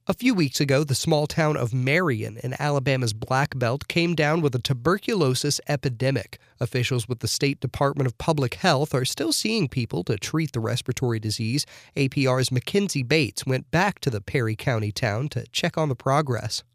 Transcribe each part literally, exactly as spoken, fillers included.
A few weeks ago, the small town of Marion in Alabama's Black Belt came down with a tuberculosis epidemic. Officials with the State Department of Public Health are still seeing people to treat the respiratory disease. A P R's Mackenzie Bates went back to the Perry County town to check on the progress.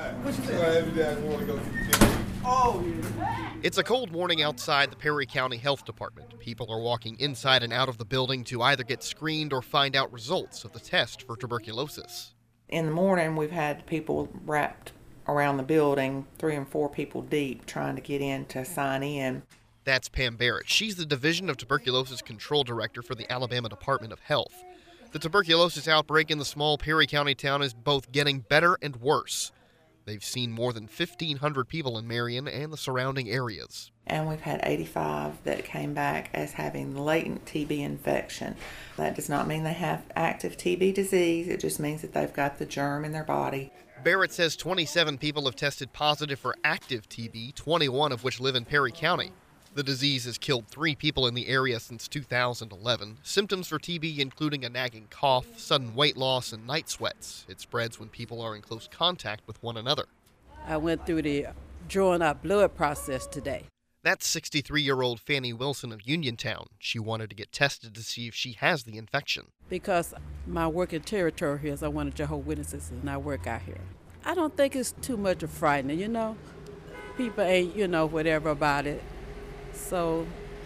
It's a cold morning outside the Perry County Health Department. People are walking inside and out of the building to either get screened or find out results of the test for tuberculosis. In the morning, we've had people wrapped around the building, three and four people deep, trying to get in to sign in. That's Pam Barrett. She's the Division of Tuberculosis Control Director for the Alabama Department of Health. The tuberculosis outbreak in the small Perry County town is both getting better and worse. They've seen more than fifteen hundred people in Marion and the surrounding areas. And we've had eighty-five that came back as having latent T B infection. That does not mean they have active T B disease. It just means that they've got the germ in their body. Barrett says twenty-seven people have tested positive for active T B, twenty-one of which live in Perry County. The disease has killed three people in the area since two thousand eleven. Symptoms for T B including a nagging cough, sudden weight loss, and night sweats. It spreads when people are in close contact with one another. I went through the drawing out blood process today. That's sixty-three-year-old Fannie Wilson of Uniontown. She wanted to get tested to see if she has the infection. Because my working territory is I'm one of Jehovah's Witnesses and I work out here. I don't think it's too much of frightening, you know. People ain't, you know, whatever about it. So,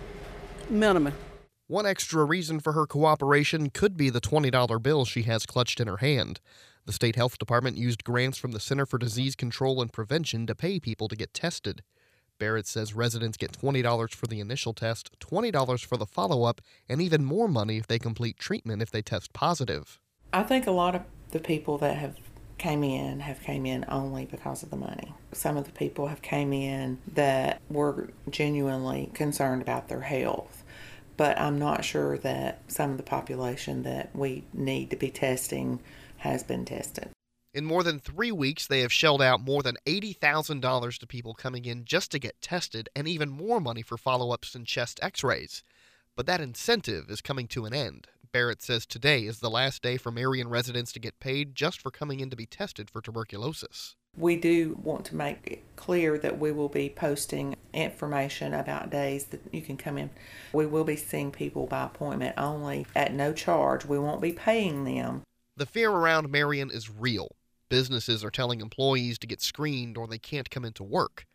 minimum. One extra reason for her cooperation could be the twenty dollar bill she has clutched in her hand. The state health department used grants from the Center for Disease Control and Prevention to pay people to get tested. Barrett says residents get twenty dollars for the initial test, twenty dollars for the follow-up, and even more money if they complete treatment if they test positive. I think a lot of the people that have came in have came in only because of the money. Some of the people have came in that were genuinely concerned about their health, but I'm not sure that some of the population that we need to be testing has been tested. In more than three weeks, they have shelled out more than eighty thousand dollars to people coming in just to get tested, and even more money for follow-ups and chest x-rays. But that incentive is coming to an end. Barrett says today is the last day for Marion residents to get paid just for coming in to be tested for tuberculosis. We do want to make it clear that we will be posting information about days that you can come in. We will be seeing people by appointment only at no charge. We won't be paying them. The fear around Marion is real. Businesses are telling employees to get screened or they can't come into work.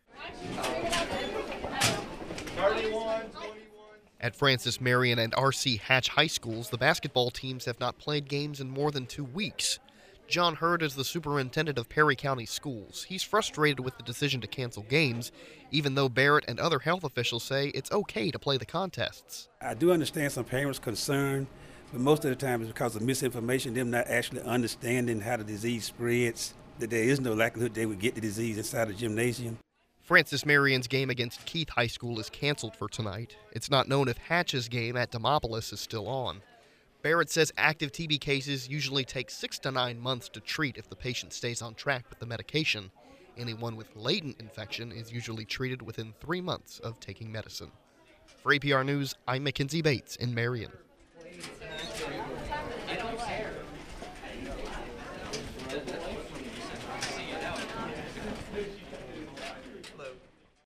At Francis Marion and R C Hatch High Schools, the basketball teams have not played games in more than two weeks. John Hurd is the superintendent of Perry County Schools. He's frustrated with the decision to cancel games, even though Barrett and other health officials say it's okay to play the contests. I do understand some parents' concern, but most of the time it's because of misinformation, them not actually understanding how the disease spreads, that there is no likelihood they would get the disease inside the gymnasium. Francis Marion's game against Keith High School is canceled for tonight. It's not known if Hatch's game at Demopolis is still on. Barrett says active T B cases usually take six to nine months to treat if the patient stays on track with the medication. Anyone with latent infection is usually treated within three months of taking medicine. For A P R News, I'm Mackenzie Bates in Marion.